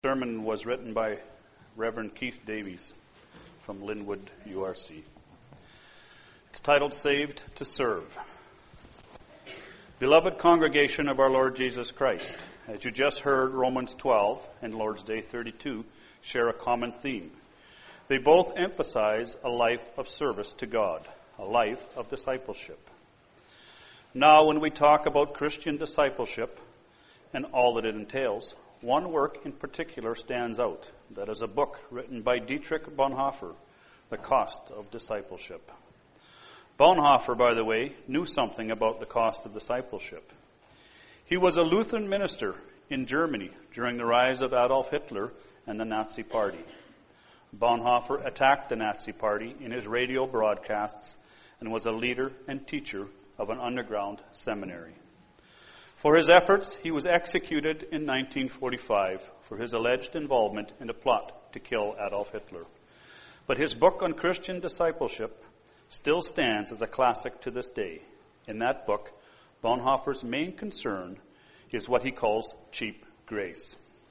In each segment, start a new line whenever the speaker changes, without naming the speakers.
sermon was written by Reverend Keith Davies from Linwood URC. It's titled Saved to Serve. Beloved congregation of our Lord Jesus Christ, as you just heard, Romans 12 and Lord's Day 32 share a common theme. They both emphasize a life of service to God, a life of discipleship. Now, when we talk about Christian discipleship and all that it entails, one work in particular stands out. That is a book written by Dietrich Bonhoeffer, The Cost of Discipleship. Bonhoeffer, by the way, knew something about the cost of discipleship. He was a Lutheran minister in Germany during the rise of Adolf Hitler and the Nazi Party. Bonhoeffer attacked the Nazi Party in his radio broadcasts and was a leader and teacher of an underground seminary. For his efforts, he was executed in 1945 for his alleged involvement in a plot to kill Adolf Hitler. But his book on Christian discipleship still stands as a classic to this day. In that book, Bonhoeffer's main concern is what he calls cheap grace.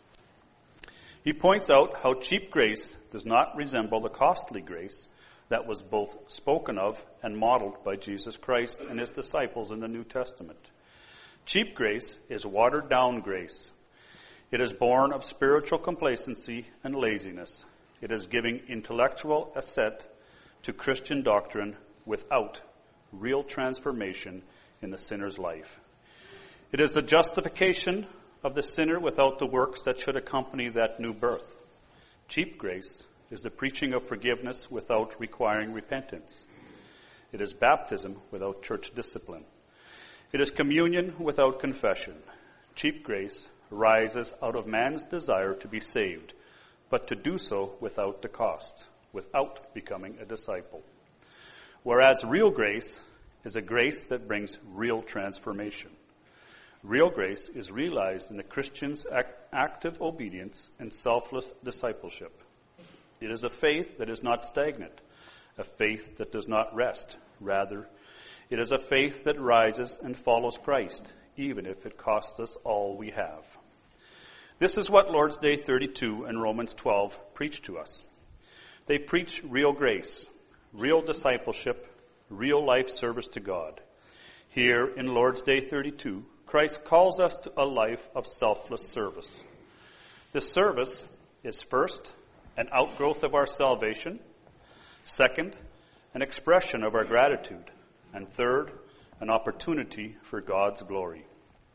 He points out how cheap grace does not resemble the costly grace that was both spoken of and modeled by Jesus Christ and his disciples in the New Testament. Cheap grace is watered-down grace. It is born of spiritual complacency and laziness. It is giving intellectual assent to Christian doctrine without real transformation in the sinner's life. It is the justification of the sinner without the works that should accompany that new birth. Cheap grace is the preaching of forgiveness without requiring repentance. It is baptism without church discipline. It is communion without confession. Cheap grace arises out of man's desire to be saved, but to do so without the cost, without becoming a disciple. Whereas real grace is a grace that brings real transformation. Real grace is realized in the Christian's active obedience and selfless discipleship. It is a faith that is not stagnant, a faith that does not rest. Rather, it is a faith that rises and follows Christ, even if it costs us all we have. This is what Lord's Day 32 and Romans 12 preach to us. They preach real grace, real discipleship, real life service to God. Here in Lord's Day 32, Christ calls us to a life of selfless service. This service is first an outgrowth of our salvation, second, an expression of our gratitude, and third, an opportunity for God's glory.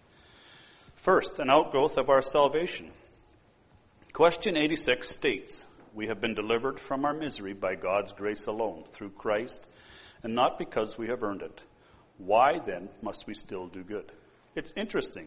First, an outgrowth of our salvation. Question 86 states, "We have been delivered from our misery by God's grace alone, through Christ, and not because we have earned it. Why then must we still do good?" It's interesting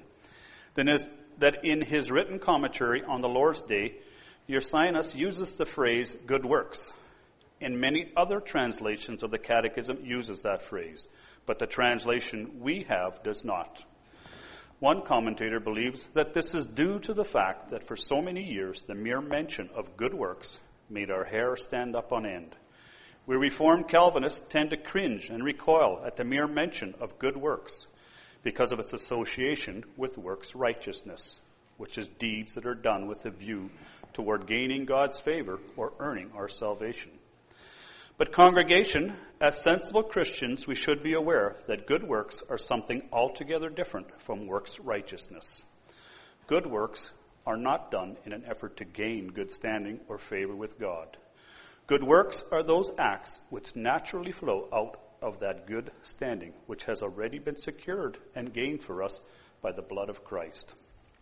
that in his written commentary on the Lord's Day, Ursinus uses the phrase "good works." In many other translations of the Catechism uses that phrase, but the translation we have does not. One commentator believes that this is due to the fact that for so many years the mere mention of good works made our hair stand up on end. We Reformed Calvinists tend to cringe and recoil at the mere mention of good works because of its association with works righteousness, which is deeds that are done with a view toward gaining God's favor or earning our salvation. But congregation, as sensible Christians, we should be aware that good works are something altogether different from works righteousness. Good works are not done in an effort to gain good standing or favor with God. Good works are those acts which naturally flow out of that good standing which has already been secured and gained for us by the blood of Christ.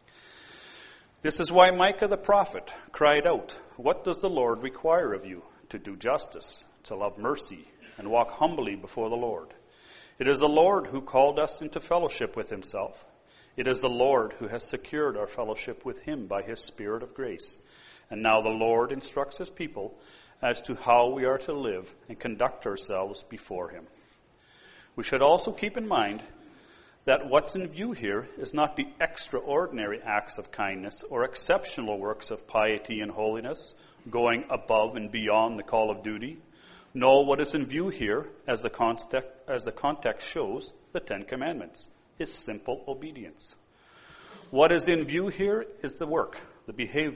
This is why Micah the prophet cried out, "What does the Lord require of you? To do justice, to love mercy, and walk humbly before the Lord. It is the Lord who called us into fellowship with himself. It is the Lord who has secured our fellowship with him by his Spirit of grace. And now the Lord instructs his people as to how we are to live and conduct ourselves before him." We should also keep in mind that what's in view here is not the extraordinary acts of kindness or exceptional works of piety and holiness, going above and beyond the call of duty. No, what is in view here, as the context shows, the Ten Commandments, is simple obedience. What is in view here is the work, the behavior,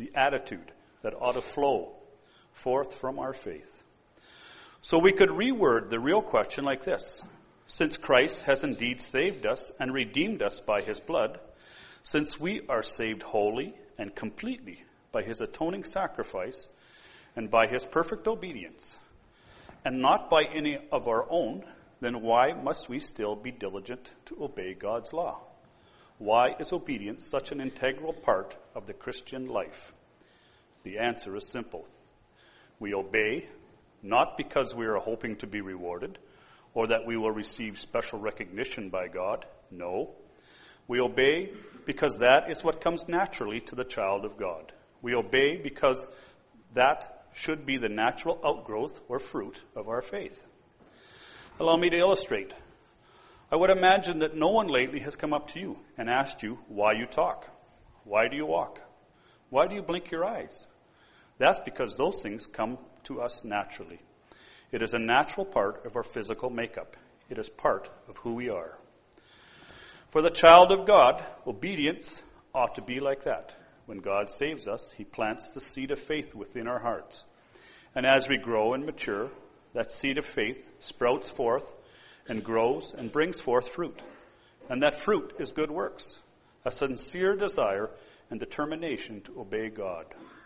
the attitude that ought to flow forth from our faith. So we could reword the real question like this. Since Christ has indeed saved us and redeemed us by his blood, since we are saved wholly and completely by his atoning sacrifice and by his perfect obedience, and not by any of our own, then why must we still be diligent to obey God's law? Why is obedience such an integral part of the Christian life? The answer is simple. We obey not because we are hoping to be rewarded or that we will receive special recognition by God. No. We obey because that is what comes naturally to the child of God. We obey because that should be the natural outgrowth or fruit of our faith. Allow me to illustrate. I would imagine that no one lately has come up to you and asked you why you talk. Why do you walk? Why do you blink your eyes? That's because those things come to us naturally. It is a natural part of our physical makeup. It is part of who we are. For the child of God, obedience ought to be like that. When God saves us, he plants the seed of faith within our hearts. And as we grow and mature, that seed of faith sprouts forth and grows and brings forth fruit. And that fruit is good works, a sincere desire and determination to obey God.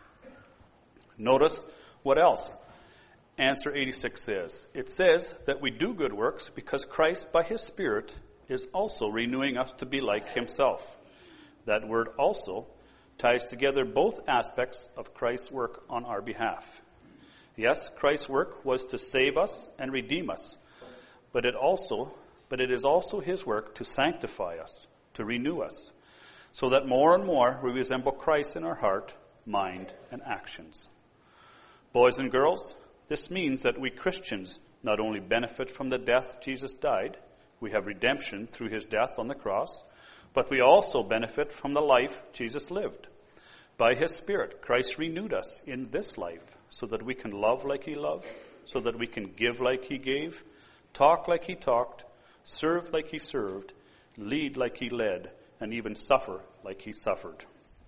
Notice what else answer 86 says. It says that we do good works because Christ, by his Spirit, is also renewing us to be like himself. That word also ties together both aspects of Christ's work on our behalf. Yes, Christ's work was to save us and redeem us, but it is also his work to sanctify us, to renew us, so that more and more we resemble Christ in our heart, mind, and actions. Boys and girls, this means that we Christians not only benefit from the death Jesus died, we have redemption through his death on the cross, but we also benefit from the life Jesus lived. By his Spirit, Christ renewed us in this life so that we can love like he loved, so that we can give like he gave, talk like he talked, serve like he served, lead like he led, and even suffer like he suffered.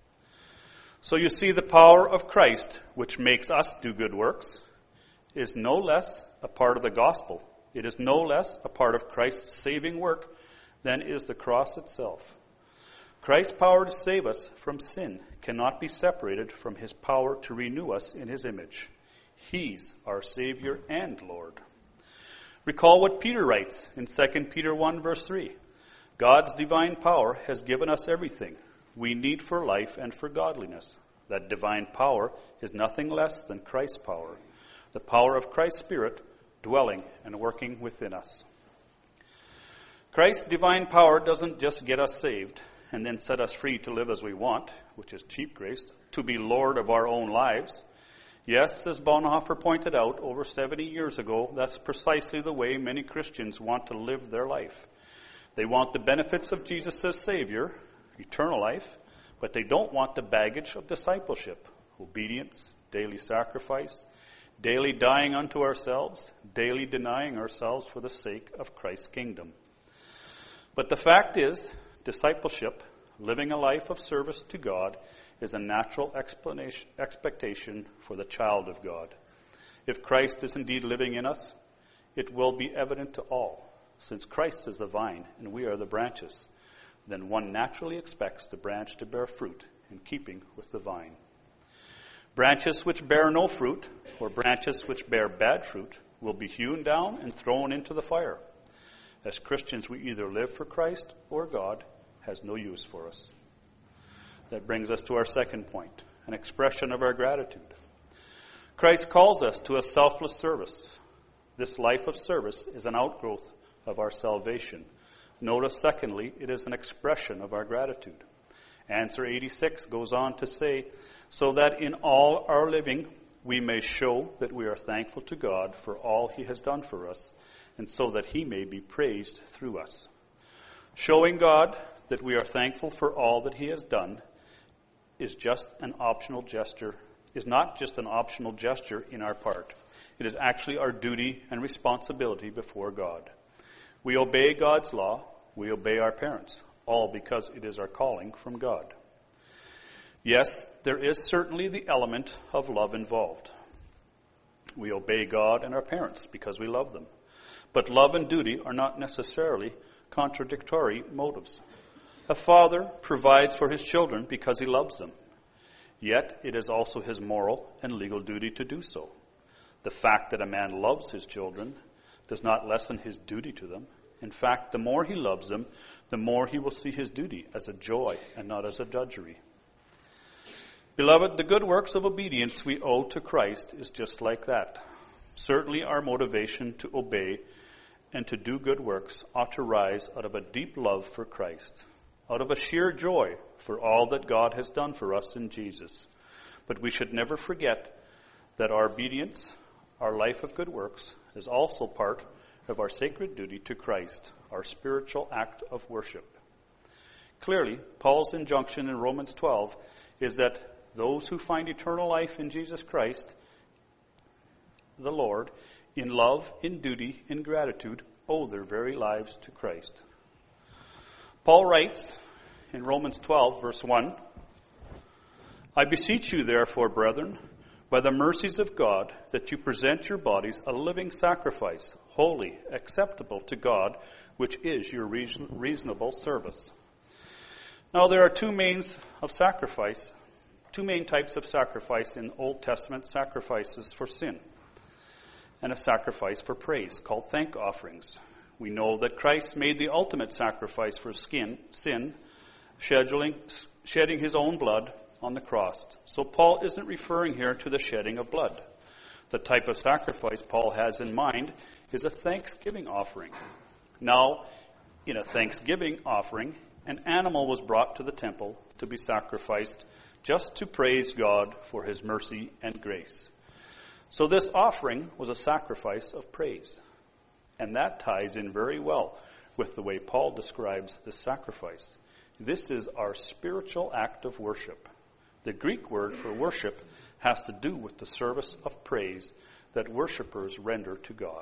So you see, the power of Christ, which makes us do good works, is no less a part of the gospel. It is no less a part of Christ's saving work than is the cross itself. Christ's power to save us from sin cannot be separated from his power to renew us in his image. He's our Savior and Lord. Recall what Peter writes in 2 Peter 1, verse 3. God's divine power has given us everything we need for life and for godliness. That divine power is nothing less than Christ's power, the power of Christ's Spirit dwelling and working within us. Christ's divine power doesn't just get us saved and then set us free to live as we want, which is cheap grace, to be Lord of our own lives. Yes, as Bonhoeffer pointed out over 70 years ago, that's precisely the way many Christians want to live their life. They want the benefits of Jesus as Savior, eternal life, but they don't want the baggage of discipleship, obedience, daily sacrifice, daily dying unto ourselves, daily denying ourselves for the sake of Christ's kingdom. But the fact is, discipleship, living a life of service to God, is a natural expectation for the child of God. If Christ is indeed living in us, it will be evident to all. Since Christ is the vine and we are the branches, then one naturally expects the branch to bear fruit in keeping with the vine. Branches which bear no fruit, or branches which bear bad fruit, will be hewn down and thrown into the fire. As Christians, we either live for Christ or God has no use for us. That brings us to our second point, an expression of our gratitude. Christ calls us to a selfless service. This life of service is an outgrowth of our salvation. Notice, secondly, it is an expression of our gratitude. Answer 86 goes on to say, so that in all our living we may show that we are thankful to God for all he has done for us, and so that he may be praised through us. Showing God that we are thankful for all that he has done is not just an optional gesture in our part. It is actually our duty and responsibility before God. We obey God's law. We obey our parents, all because it is our calling from God. Yes, there is certainly the element of love involved. We obey God and our parents because we love them. But love and duty are not necessarily contradictory motives. A father provides for his children because he loves them. Yet it is also his moral and legal duty to do so. The fact that a man loves his children does not lessen his duty to them. In fact, the more he loves them, the more he will see his duty as a joy and not as a drudgery. Beloved, the good works of obedience we owe to Christ is just like that. Certainly our motivation to obey and to do good works ought to rise out of a deep love for Christ, out of a sheer joy for all that God has done for us in Jesus. But we should never forget that our obedience, our life of good works, is also part of our sacred duty to Christ, our spiritual act of worship. Clearly, Paul's injunction in Romans 12 is that those who find eternal life in Jesus Christ, the Lord, in love, in duty, in gratitude, owe their very lives to Christ. Paul writes in Romans 12, verse 1, I beseech you, therefore, brethren, by the mercies of God, that you present your bodies a living sacrifice, holy, acceptable to God, which is your reasonable service. Now there are two main types of sacrifice in Old Testament sacrifices for sin, and a sacrifice for praise, called thank offerings. We know that Christ made the ultimate sacrifice for sin, shedding his own blood on the cross. So Paul isn't referring here to the shedding of blood. The type of sacrifice Paul has in mind is a thanksgiving offering. Now, in a thanksgiving offering, an animal was brought to the temple to be sacrificed just to praise God for his mercy and grace. So this offering was a sacrifice of praise. And that ties in very well with the way Paul describes this sacrifice. This is our spiritual act of worship. The Greek word for worship has to do with the service of praise that worshipers render to God.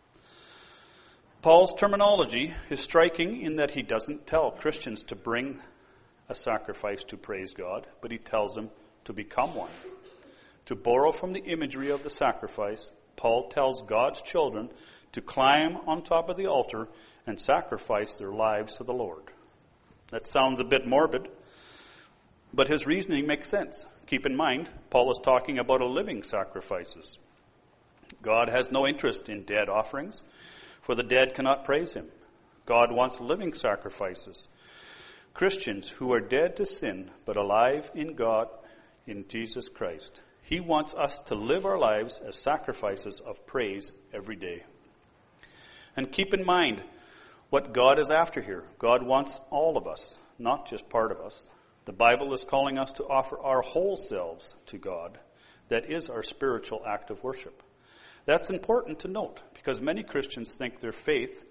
Paul's terminology is striking in that he doesn't tell Christians to bring a sacrifice to praise God, but he tells them to become one. To borrow from the imagery of the sacrifice, Paul tells God's children to climb on top of the altar and sacrifice their lives to the Lord. That sounds a bit morbid, but his reasoning makes sense. Keep in mind, Paul is talking about a living sacrifices. God has no interest in dead offerings, for the dead cannot praise him. God wants living sacrifices. Christians who are dead to sin, but alive in God, in Jesus Christ. He wants us to live our lives as sacrifices of praise every day. And keep in mind what God is after here. God wants all of us, not just part of us. The Bible is calling us to offer our whole selves to God. That is our spiritual act of worship. That's important to note because many Christians think of their faith,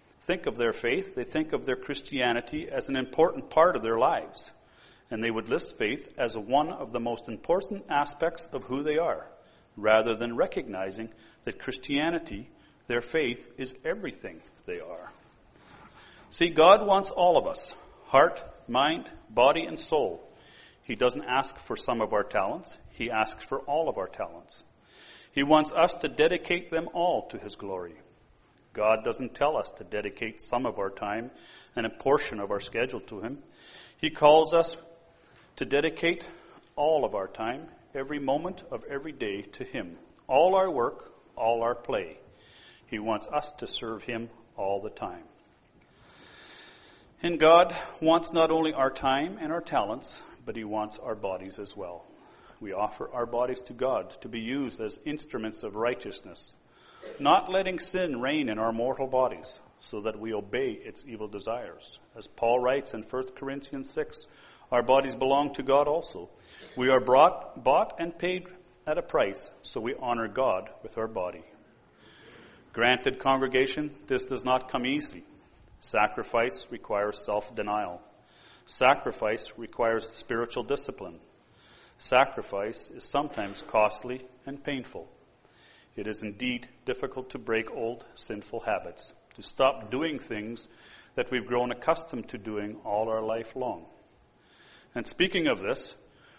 they think of their Christianity as an important part of their lives. And they would list faith as one of the most important aspects of who they are, rather than recognizing that Christianity, their faith, is everything they are. See, God wants all of us, heart, mind, body, and soul. He doesn't ask for some of our talents. He asks for all of our talents. He wants us to dedicate them all to his glory. God doesn't tell us to dedicate some of our time and a portion of our schedule to him. He calls us to dedicate all of our time, every moment of every day to him. All our work, all our play. He wants us to serve him all the time. And God wants not only our time and our talents, but he wants our bodies as well. We offer our bodies to God to be used as instruments of righteousness, not letting sin reign in our mortal bodies so that we obey its evil desires. As Paul writes in 1 Corinthians 6, our bodies belong to God also. We are bought and paid at a price, so we honor God with our body. Granted, congregation, this does not come easy. Sacrifice requires self-denial. Sacrifice requires spiritual discipline. Sacrifice is sometimes costly and painful. It is indeed difficult to break old sinful habits, to stop doing things that we've grown accustomed to doing all our life long. And speaking of this,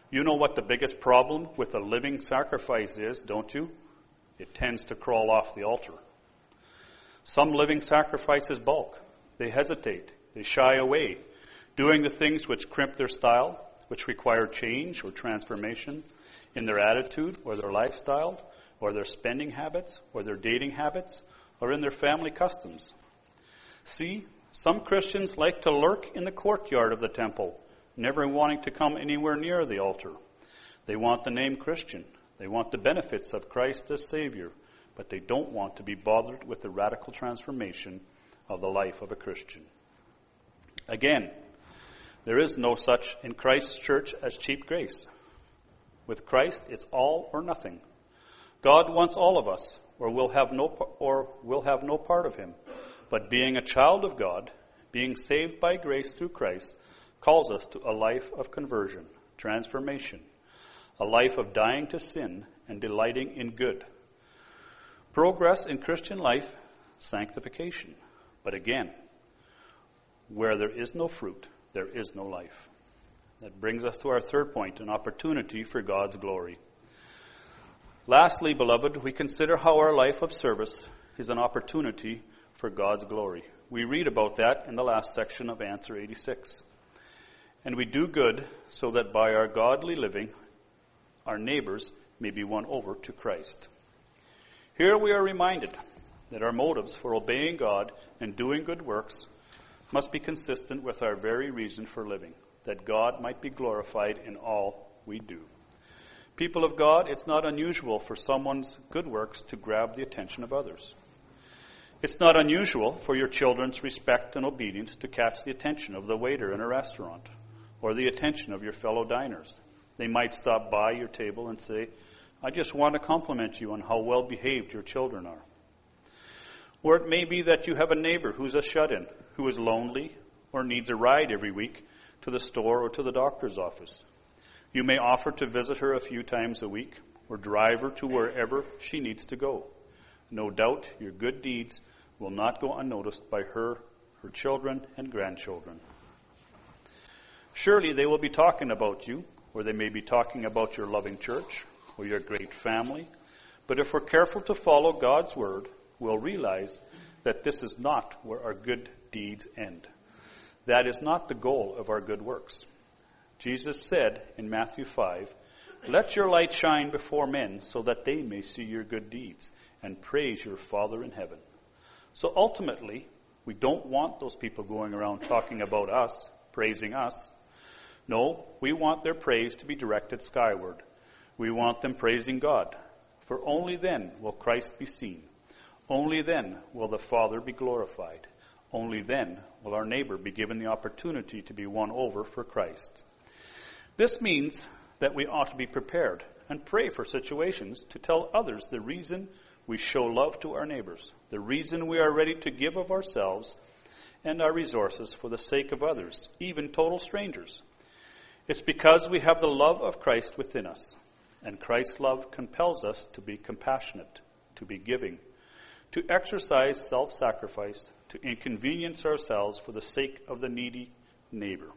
You know what the biggest problem with a living sacrifice is, don't you? It tends to crawl off the altar. Some living sacrifices balk. They hesitate. They shy away, doing the things which crimp their style, which require change or transformation in their attitude or their lifestyle or their spending habits or their dating habits or in their family customs. See, some Christians like to lurk in the courtyard of the temple, never wanting to come anywhere near the altar. They want the name Christian. They want the benefits of Christ as Savior, but they don't want to be bothered with the radical transformation of the life of a Christian. Again, there is no such in Christ's church as cheap grace. With Christ, it's all or nothing. God wants all of us, or we'll have no part of him. But being a child of God, being saved by grace through Christ, calls us to a life of conversion, transformation, a life of dying to sin and delighting in good. Progress in Christian life, sanctification. But again, where there is no fruit, there is no life. That brings us to our third point, an opportunity for God's glory. Lastly, beloved, we consider how our life of service is an opportunity for God's glory. We read about that in the last section of Answer 86. And we do good so that by our godly living, our neighbors may be won over to Christ. Here we are reminded that our motives for obeying God and doing good works must be consistent with our very reason for living, that God might be glorified in all we do. People of God, it's not unusual for someone's good works to grab the attention of others. It's not unusual for your children's respect and obedience to catch the attention of the waiter in a restaurant or the attention of your fellow diners. They might stop by your table and say, "I just want to compliment you on how well behaved your children are." Or it may be that you have a neighbor who's a shut-in, who is lonely or needs a ride every week to the store or to the doctor's office. You may offer to visit her a few times a week or drive her to wherever she needs to go. No doubt your good deeds will not go unnoticed by her children and grandchildren. Surely they will be talking about you, or they may be talking about your loving church or your great family. But if we're careful to follow God's word, we'll realize that this is not where our good deeds end. That is not the goal of our good works. Jesus said in Matthew 5, "Let your light shine before men so that they may see your good deeds and praise your Father in heaven." So ultimately, we don't want those people going around talking about us, praising us. No, we want their praise to be directed skyward. We want them praising God, for only then will Christ be seen. Only then will the Father be glorified. Only then will our neighbor be given the opportunity to be won over for Christ. This means that we ought to be prepared and pray for situations to tell others the reason we show love to our neighbors, the reason we are ready to give of ourselves and our resources for the sake of others, even total strangers. It's because we have the love of Christ within us, and Christ's love compels us to be compassionate, to be giving, to exercise self-sacrifice, to inconvenience ourselves for the sake of the needy neighbor.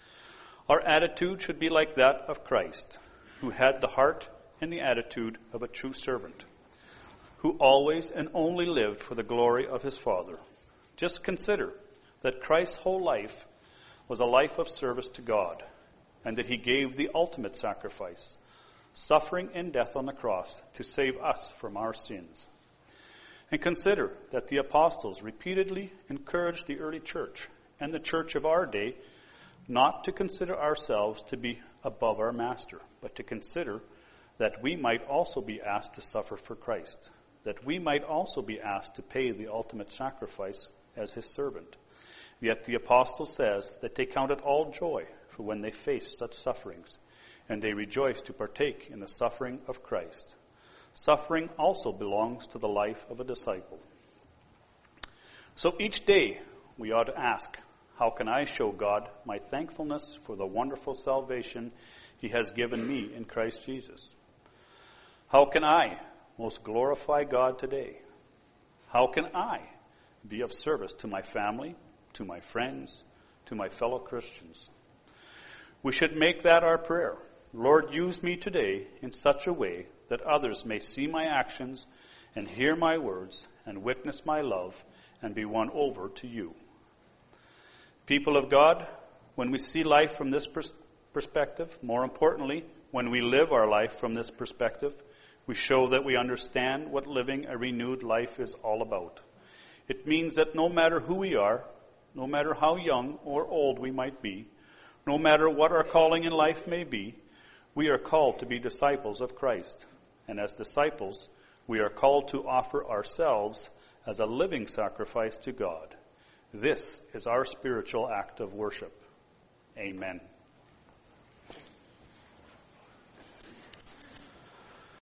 Our attitude should be like that of Christ, who had the heart and the attitude of a true servant, who always and only lived for the glory of his Father. Just consider that Christ's whole life was a life of service to God, and that he gave the ultimate sacrifice, suffering and death on the cross to save us from our sins. And consider that the apostles repeatedly encouraged the early church and the church of our day not to consider ourselves to be above our master, but to consider that we might also be asked to suffer for Christ, that we might also be asked to pay the ultimate sacrifice as his servant. Yet the apostle says that they count it all joy for when they face such sufferings, and they rejoice to partake in the suffering of Christ. Suffering also belongs to the life of a disciple. So each day we ought to ask, how can I show God my thankfulness for the wonderful salvation he has given me in Christ Jesus? How can I most glorify God today? How can I be of service to my family, to my friends, to my fellow Christians? We should make that our prayer, Lord, use me today in such a way that others may see my actions and hear my words and witness my love and be won over to you. People of God, when we see life from this perspective, more importantly, when we live our life from this perspective, we show that we understand what living a renewed life is all about. It means that no matter who we are, no matter how young or old we might be, no matter what our calling in life may be, we are called to be disciples of Christ. And as disciples, we are called to offer ourselves as a living sacrifice to God. This is our spiritual act of worship. Amen.